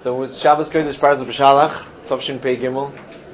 So it was Shabbos Kodesh Parz B'Shalach, Tovshin Pei Gimel,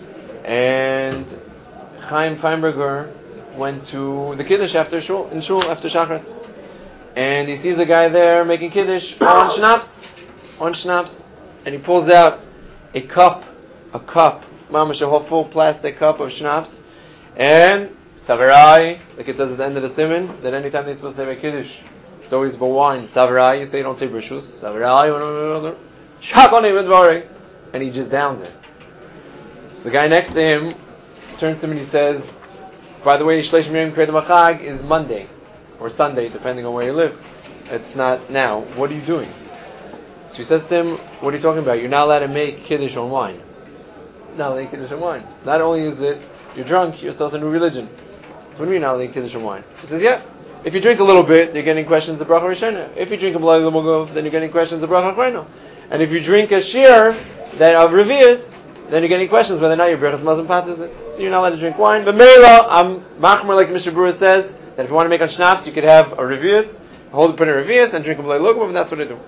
and Chaim Feinberger went to the Kiddush after shul after Shachris, and he sees a guy there making Kiddush on schnapps, and he pulls out a cup, mamash, a full plastic cup of schnapps, and Saverai, like it says at the end of the simon, that anytime they're supposed to have a Kiddush, it's always for wine. Saverai, you say you don't say Brishus. Saverai, Shak on him and he just downs it. So the guy next to him turns to him and he says, by the way, Shleish Miriam Kredem Achag is Monday or Sunday, depending on where you live. It's not now. What are you doing? So he says to him, what are you talking about? You're not allowed to make Kiddush on wine. Not allowed to make Kiddush on wine. Not only is it you're drunk, you're still in a new religion. So what do you mean not allowed to make Kiddush on wine? He says, yeah. If you drink a little bit, you're getting questions of Bracha Rishena. If you drink a B'lai L'Mugov, then you're getting questions of Bracha Achrona. And if you drink a shir that of Revius, then you're getting questions whether or not your Brachas Mazon Patas it. So you're not allowed to drink wine. But Meila, I'm Machmer, like Mr. Brewer says, that if you want to make on schnapps, you could have a Revius, hold it in a Revius, and drink a B'lai L'Mugov, and that's what I do.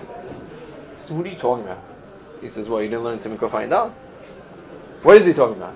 So what are you talking about? He says, well, you didn't learn Simon Kofay Dal. What is he talking about?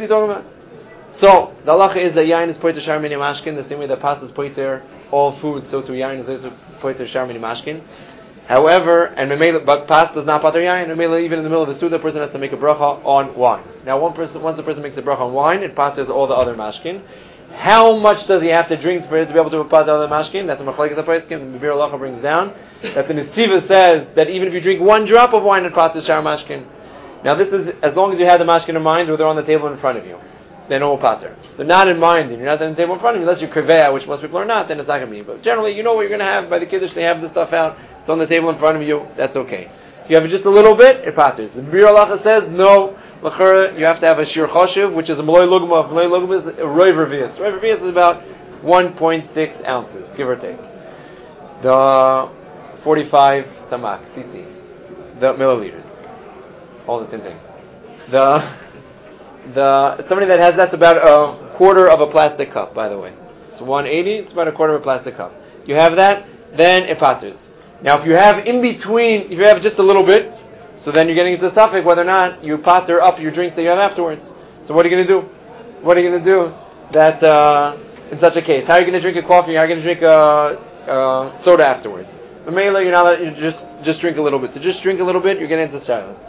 So, the halacha is that yain is poiter shar mini mashkin, the same way that pasta is poiter all food, so too yain is also poiter shar mini mashkin. However, but pasta is not poiter yain, even in the middle of the food, the person has to make a bracha on wine. Now, once the person makes a bracha on wine, it pastas all the other mashkin. How much does he have to drink for it to be able to pass all the mashkin? That's what Machlekes HaPoskim, the Bir Halacha brings down, that the Nesiva says that even if you drink one drop of wine, it passes shar mashkin. Now, this is as long as you have the mashkin in mind, or they're on the table in front of you. Then all pater. They're not in mind, and you're not on the table in front of you, unless you're kaveh, which most people are not, then it's not going to be. But generally, you know what you're going to have by the Kiddush, they have the stuff out, it's on the table in front of you, that's okay. If you have it just a little bit, it paters. The Bir Halacha says, no, you have to have a shir choshev, which is a maloi lugma. Maloi lugma is a roiv revius. Roiv revius is about 1.6 ounces, give or take. The 45 tamak, cc, the milliliters. All the same thing. Somebody that has that's about a quarter of a plastic cup, by the way. It's 180, it's about a quarter of a plastic cup. You have that, then it paters. Now if you have in between, if you have just a little bit, so then you're getting into the suffix whether or not you pater up your drinks that you have afterwards. So what are you going to do? What are you going to do that in such a case? How are you going to drink a coffee? How are you going to drink a soda afterwards? The Mela, you just drink a little bit. To just drink a little bit, you're getting into shilas.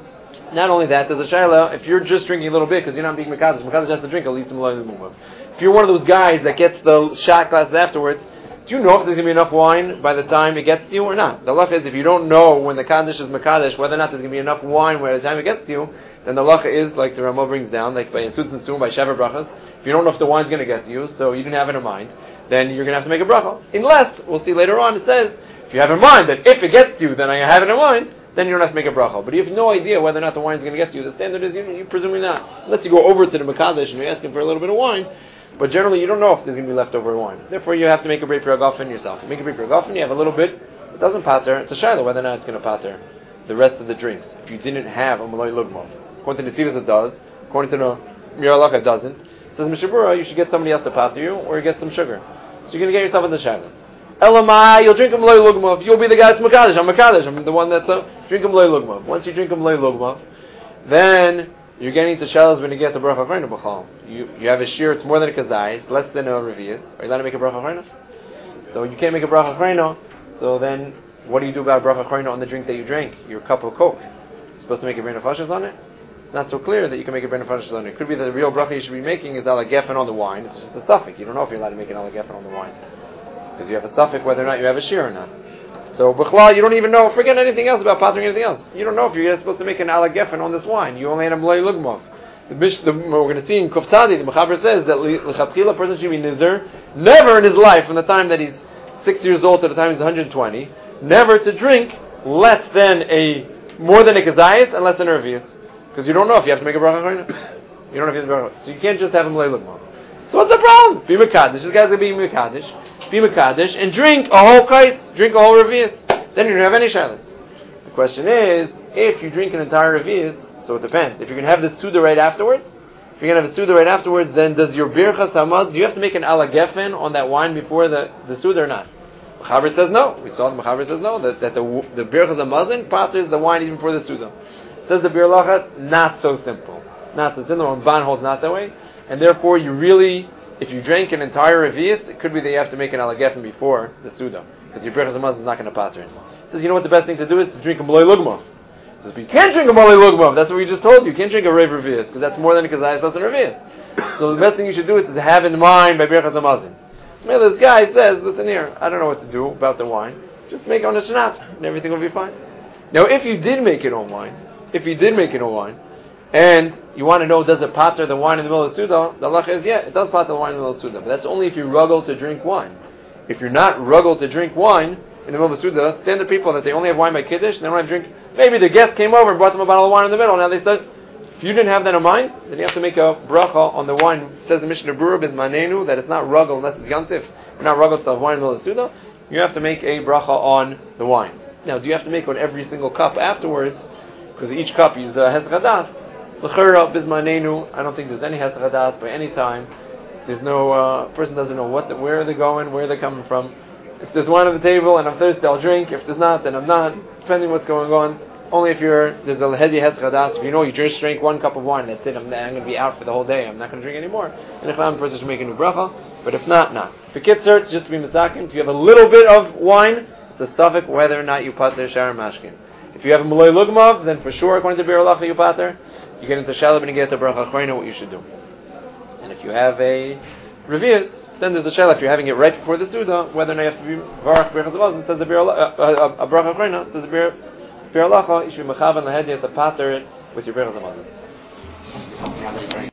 Not only that, there's a shayla, if you're just drinking a little bit, because you're not being Mekadosh has to drink at least a Malay Mumah. If you're one of those guys that gets the shot glasses afterwards, do you know if there's going to be enough wine by the time it gets to you or not? The halacha is, if you don't know when the Kaddish is Mekadosh, whether or not there's going to be enough wine by the time it gets to you, then the halacha is, like the Ramah brings down, like by Yesutz and Sum, by Shever Brachas, if you don't know if the wine's going to get to you, so you didn't have it in mind, then you're going to have to make a bracha. Unless, we'll see later on, it says, if you have in mind that if it gets to you, then I have it in mind, then you don't have to make a bracha. But you have no idea whether or not the wine is going to get to you. The standard is you presumably not. Unless you go over to the Mekadosh and you're asking for a little bit of wine, but generally you don't know if there's going to be leftover wine. Therefore you have to make a Brei Piragafen yourself. You make a Brei Piragafen, you have a little bit, it doesn't pater, it's a shayla whether or not it's going to pater the rest of the drinks. If you didn't have a Malay Lugmov. According to the Sivas it does, according to the Mir Halacha it doesn't. It says Mishabura, you should get somebody else to pater you, or you get some sugar. So you're going to get yourself in the shaylas. Elamai, you'll drink a Malay Lugmav. You'll be the guy that's Mekadosh. I'm Mekadosh. I'm the one that's drink a Malay Lugmav. Once you drink a Malay Lugmav, then you're getting to shalos when you get to Bracha Achrona B'chal. You have a shear, it's more than a kazai, it's less than a revius. Are you allowed to make a Bracha Achrona? So you can't make a Bracha Achrona, so then what do you do about Bracha Achrona on the drink that you drank? Your cup of Coke. You're supposed to make a B'nai Nefashos on it? It's not so clear that you can make a B'nai Nefashos on it. It could be that the real Bracha you should be making is ala gefen on the wine. It's just a suffix. You don't know if you're allowed to make an ala gefen on the wine. Because you have a suffix whether or not you have a shear or not. So, B'chlal, you don't even know, forget anything else about patering anything else. You don't know if you're supposed to make an ala gefen on this wine. You only had a Malay Lugmov. We're going to see in Kuf Tzadi, the Mechaber says that l'chatchila, a person should be nizar, never in his life, from the time that he's 6 years old to the time he's 120, never to drink less than more than a kazayas and less than a revius. Because you don't know if you have to make a bracha achrona. You don't know if you have to make a bracha. So you can't just have a Malay Lugmov. So what's the problem? Be Mekadosh. This guy's going to be Mekadosh. Be Mekadosh and drink a whole kais, drink a whole revius. Then you don't have any shalas. The question is, if you drink an entire revius, so it depends. If you're going to have the Suda right afterwards, then does your Birchas Hamad, do you have to make an ala gefen on that wine before the Suda or not? Mechaber says no. We saw the Mechaber says no, that the Birchas Hamazon paters the wine even before the Suda. Says the Bir Lacha, not so simple. Not so simple. Ramban holds not that way. And therefore, you really, if you drink an entire Revius, it could be that you have to make an Alagefen before the Suda. Because your Birchas Hamazon is not going to pater it. Says, you know what the best thing to do is to drink a Malay Lugma. Says, but you can't drink a Malay Lugma. That's what we just told you. You can't drink a Rev Revius, because that's more than a Kazayas, less than a Revius. So the best thing you should do is to have in mind by Birchas Hamazon. So this guy says, listen here, I don't know what to do about the wine. Just make it on a shnat, and everything will be fine. Now, if you did make it on wine, and you want to know, does it pater the wine in the middle of the Suda? The halacha is, yeah, it does pater the wine in the middle of the Suda, but that's only if you're ruggled to drink wine. If you're not ruggled to drink wine in the middle of the Suda, standard people that they only have wine by Kiddush, and they don't have drink, maybe the guest came over and brought them a bottle of wine in the middle, now they said, if you didn't have that in mind, then you have to make a bracha on the wine. It says the Mishnah Berurah Bismanenu that it's not ruggle unless it's yantif. You're not ruggle to have wine in the middle of the Suda. You have to make a bracha on the wine. Now, do you have to make on every single cup afterwards? Because each cup is Hesed Chadas. L'chera Bismanenu, I don't think there's any Hesed Chadas by any time. There's no, person doesn't know where they're going, where they're coming from. If there's wine on the table and I'm thirsty, I'll drink. If there's not, then I'm not. Depending on what's going on. Only if there's a heavy Hesed Chadas. If you know you just drank one cup of wine, that's it. I'm going to be out for the whole day. I'm not going to drink anymore. And if I'm a person should make a new bracha. But if not, not. For Kitzur, it's just to be Masakin. If you have a little bit of wine, it's a suffix whether or not you pater Shar Mashkin. If you have a Malay Lugmav, then for sure, according to Bir Lacha, you pater. You get into Shalab and you get to Bracha Achrona, what you should do. And if you have a Revius, then there's a Shalab. If you're having it right before the Suda, whether or not you have to be Varach Birchas Hamazon, says the Bir a Bracha Achrona, says the Bir Lacha, you should be Mechavan Lahedi to pater it with your Birchas Hamazon.